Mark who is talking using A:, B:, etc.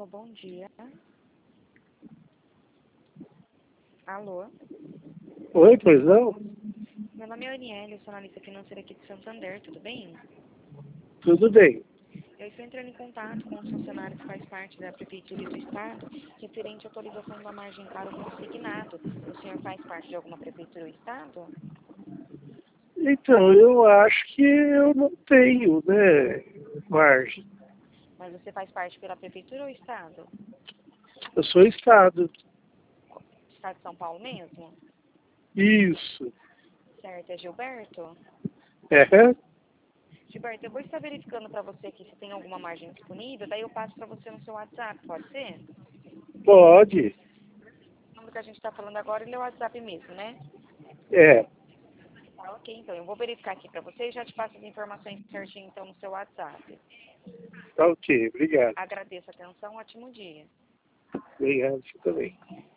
A: Alô, bom dia. Alô?
B: Oi, pois não?
A: Meu nome é Aniele, eu sou analista financeira aqui de Santander, tudo bem?
B: Tudo bem.
A: Eu estou entrando em contato com os funcionários que faz parte da Prefeitura e do Estado, referente à atualização da margem caro consignado. O senhor faz parte de alguma Prefeitura ou Estado?
B: Então, eu acho que eu não tenho, né, margem.
A: Mas você faz parte pela Prefeitura ou Estado?
B: Eu sou Estado.
A: Estado de São Paulo mesmo?
B: Isso.
A: Certo, é Gilberto?
B: É?
A: Gilberto, eu vou estar verificando para você aqui se tem alguma margem disponível, daí eu passo para você no seu WhatsApp, pode ser?
B: Pode.
A: O número que a gente está falando agora, ele é o WhatsApp mesmo, né?
B: É.
A: Tá, ok, então eu vou verificar aqui para você e já te passo as informações certinho então no seu WhatsApp.
B: Tá ok. Obrigado.
A: Agradeço a atenção, ótimo dia.
B: Obrigado, você também.